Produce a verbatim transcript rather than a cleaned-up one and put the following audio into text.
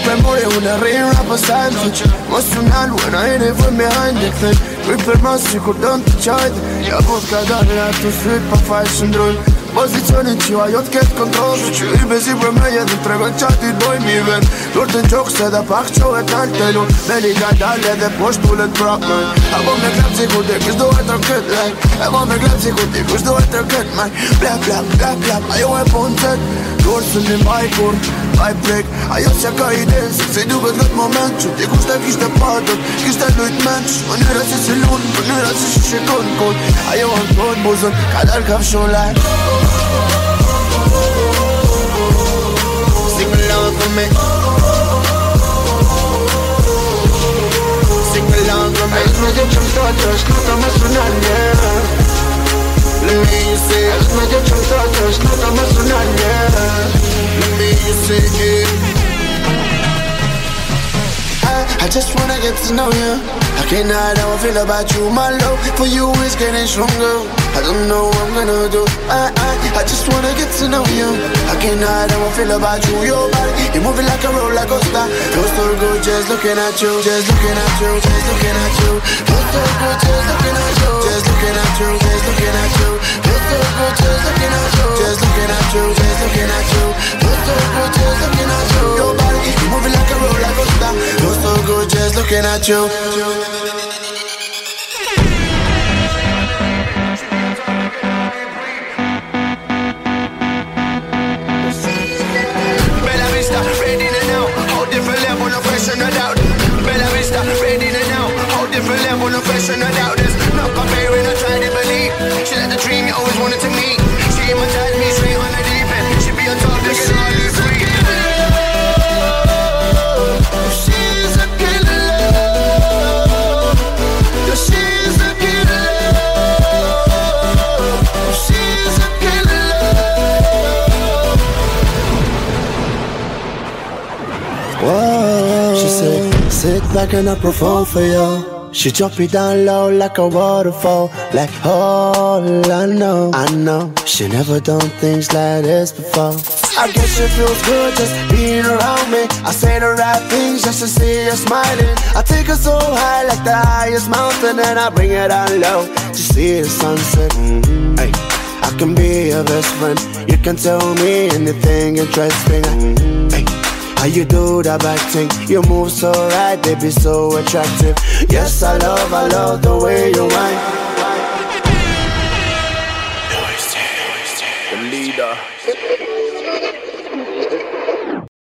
memory when I rain rap a sandwich. Emotional when I ain't even behind the thing. Ripper massi kur dën të qajtë. Ja vot ka dalë ato syt pa faj shëndrojnë. Pozicionin që ajo t'ket kontrol. Që i bezi për me jetë të tregon qatë i dojmë i vend. Dur të n'gjokë se da pak qohet t'alë të lun. Beli ka dalë edhe poshtë tullet prap man. Abo me klap si kur t'i kush do e të këtë like. Abo me klap si kur t'i kush do e të këtë man. Blap, blap, blap, blap, ajo e po në tëtë. Dorë së një mbaj kur, mbaj prek. Ajo s'ja ka iden, se se duket këtë moment që t'i kush t'a kishte patët, kishte lujt menç. Mënyra si si lunë, mënyra si shi shikon kod. Ajo në kod buzën, ka dal ka fshon like. Sing along with me. Sing along with me. Ajutë me gjë që më thotë është nota më sunalje. Let me see. Ajutë me gjë që më thotë është nota më sunalje. Let me see. I just wanna get to know you. I can't hide how I feel about you. My love for you is getting stronger. I don't know what I'm gonna do. I, I, I just wanna get to know you. I can't hide how I feel about you. Your body, you're moving like a roller coaster. You're so good just looking at you. Just looking at you, just looking at you. You're so good just looking at you. Just looking at you, just looking at you. You're so good just looking at you. Just looking at you, just looking at you. You're so good just looking at you. Your body, you're moving like a roller coaster. You're so good just looking at you. Bella Vista, ready to know. Whole different level, no question, no doubt. Bella Vista, ready to know. Whole different level, no question, no doubt. There's no comparing, I try to believe. She like the dream you always wanted to meet. She hypnotized me straight on the deep end. She be on top, looking all you free. She's a killer. She's a killer. She's a killer. Whoa. She said, sit back and I perform for you. She drop it down low like a waterfall. Like all I know, I know she never done things like this before. I guess it feels good just being around me. I say the right things just to see her smiling. I take her so high like the highest mountain, and I bring it down low to see the sunset. Mm-hmm. Hey, I can be your best friend. You can tell me anything interesting. Mm-hmm. Hey, how you do that back thing? You move so right, baby, so attractive. Yes, I love, I love the way you whine. The leader.